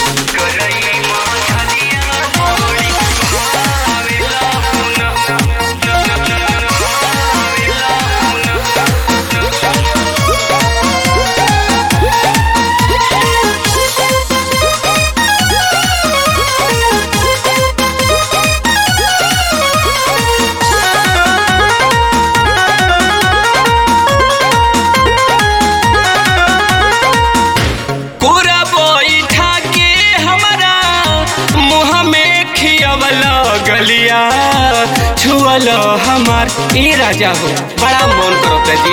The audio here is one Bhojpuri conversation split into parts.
गलिया छुअल हमार ए राजा हो बड़ा मन करता जी।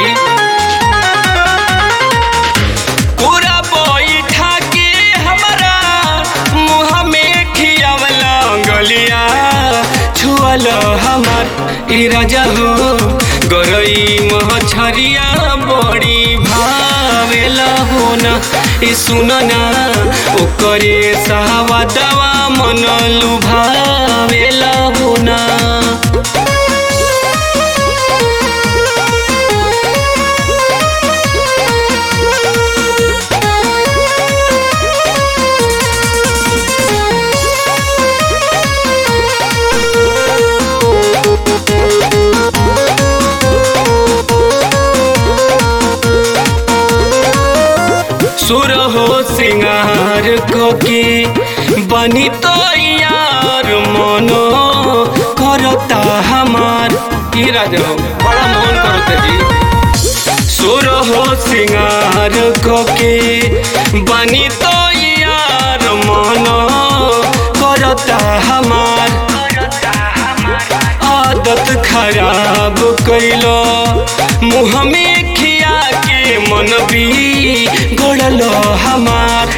पूरा बैठा के हमारा मुँह में खियावला गलिया छुअल हमार ए राजा हो। गरई मछरिया बड़ी भावेला हो न ए सुनना ओकरे सवादवा मन लुभावेला हो ना। सुर हो सिंगार को के बनी तो यार मनो करता हमार की राजा बड़ा मन करता जी। सुर हो सिंगार को के बनी तो यार मनो करता हमार। आदत खराब कैलो मुँह में खिया के मन भी गड़लो हमार।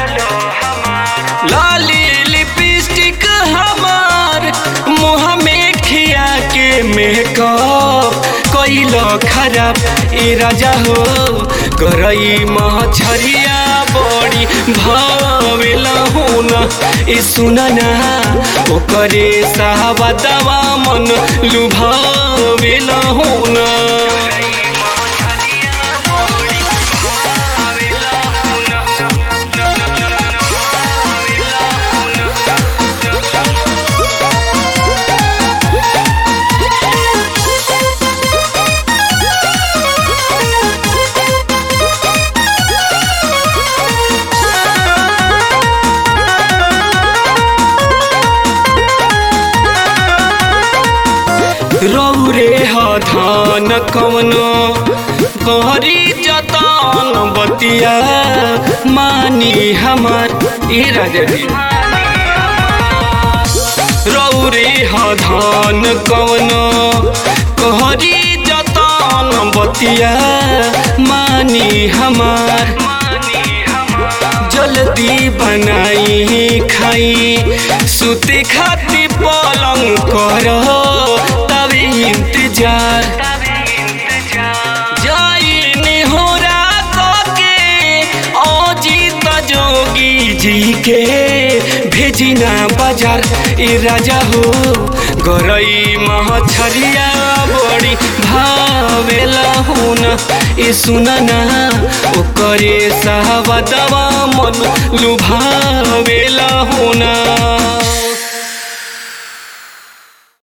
लाली लिपस्टिक हमार मुँह में खिया के मेकअप कैलो खराब ए राजा हो। गरई मछरिया बड़ी भावेला हो न ए सुनना ओकरे सवादवा मन लुभावेला हो न। रौरे हन कवनो गहरी जतन बतिया मानी हमार ए राजा जी। रौरे हन कवनो गहरी जतन बतिया मानी हमार। जल्दी बनाई खाई सुते खाती पलंग करो इंतजार जाइनी हो के अजीत जोगी जी के भेजिना बाजार ए राजा हो। गरई मछरिया बड़ी भावेला हो न ए सुनना ओकरे सवादवा मन लुभावेला हो ना।